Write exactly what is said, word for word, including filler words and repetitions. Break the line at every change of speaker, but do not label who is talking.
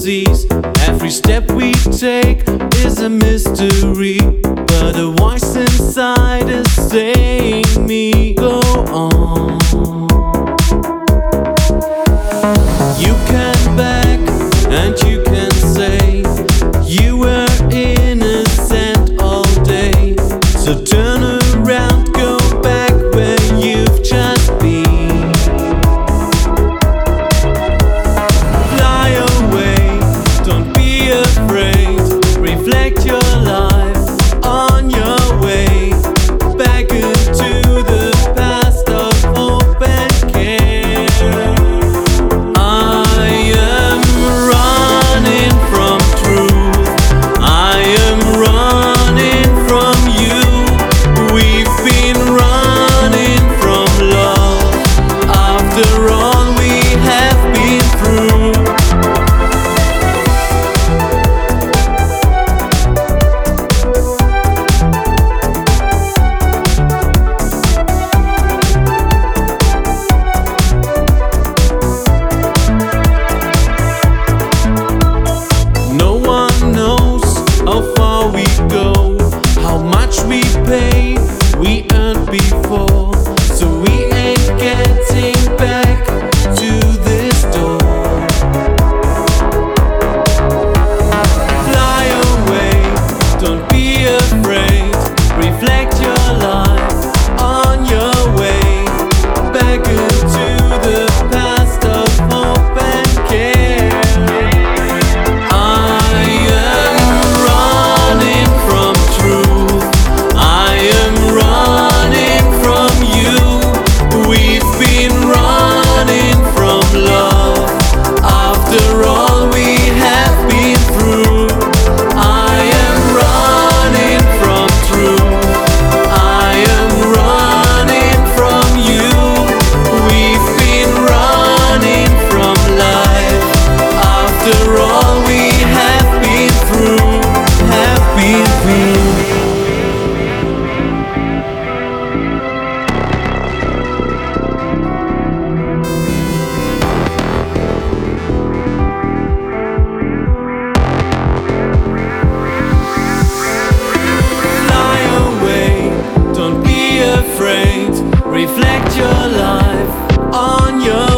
seas. Every step we take is a mystery, but a voice inside is saying me, go on. You can back and you can say you were innocent all day. So turn around, go back where you've just been. Fly away, don't be afraid. Reflect your life on your way back into the past of hope and care. I am running from truth, I am running from you. We've been running from love after all we have been through. No one knows how far we go, how much we pay, we earned before. So we ain't getting back to this door. Fly away, don't be afraid. Reflect your life on your way back into the past of hope and care. I am running from truth, I am running from you. We've been running from love after all we have been through. I am running from truth, I am running from you. We've been running from life after all we have been through, have been through. Fly away, don't be afraid. Reflect your life on your